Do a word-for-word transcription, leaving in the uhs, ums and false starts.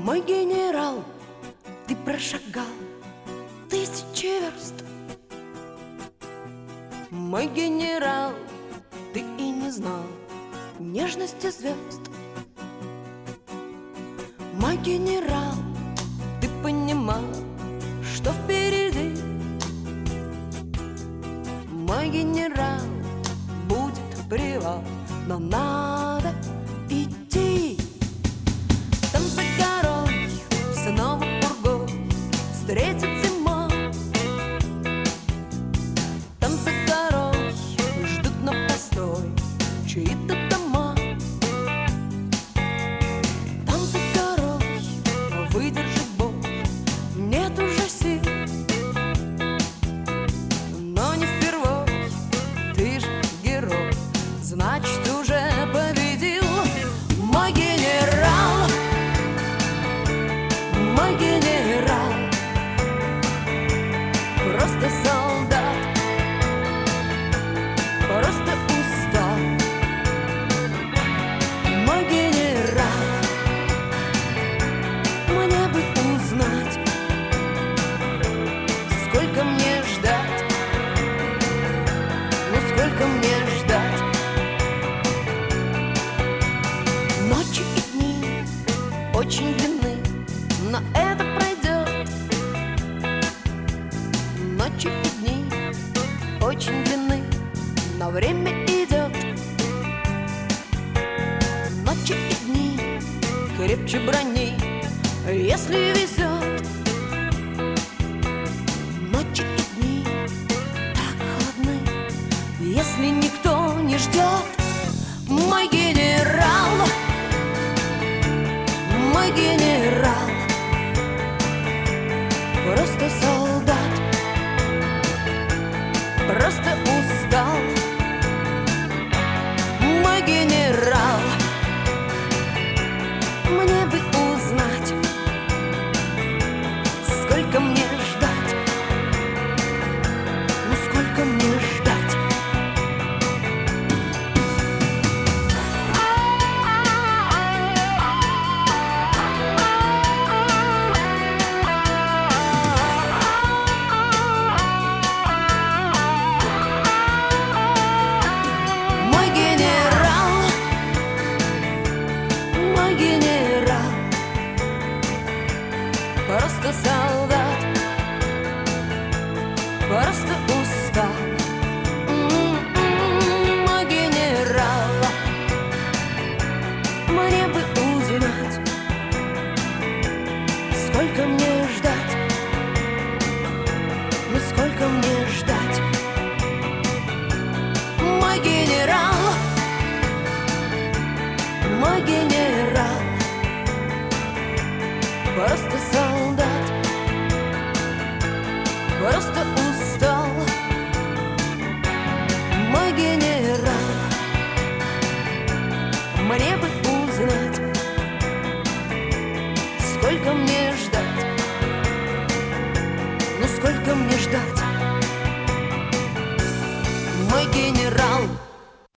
Мой генерал, ты прошагал тысячи верст. Мой генерал, ты и не знал нежности звезд. Мой генерал, ты понимал, что впереди. Мой генерал, будет привал, но надо идти. Там за горой снова пургой встретит зима. Там за горой ждут на постой чьи-то дома. Там за горой выдержит бой, нет уже сил. Но не впервой, ты же герой, значит уже победил. Мой генерал, мой генерал, просто солдат, просто устал. Мой генерал, мне бы узнать, сколько мне ждать, ну сколько мне ждать. Ночи и дни очень длинны, но это пройдет. Ночи и дни очень длинны, но время идет. Ночи и дни крепче брони, если везет. Ночи и дни так холодны, если никто не ждет. Мой генерал, мой генерал, просто солдат, просто устал. Мой генерал, мне бы узнать, сколько мне ждать, ну сколько мне ждать. Генерал, просто солдат, просто устал. М-м-м, мой генерал, мне бы узнать, сколько мне ждать, ну сколько мне ждать. Мой генерал, мой генерал, просто солдат, просто устал. Мой генерал, мне бы узнать, сколько мне ждать, ну сколько мне ждать. Мой генерал.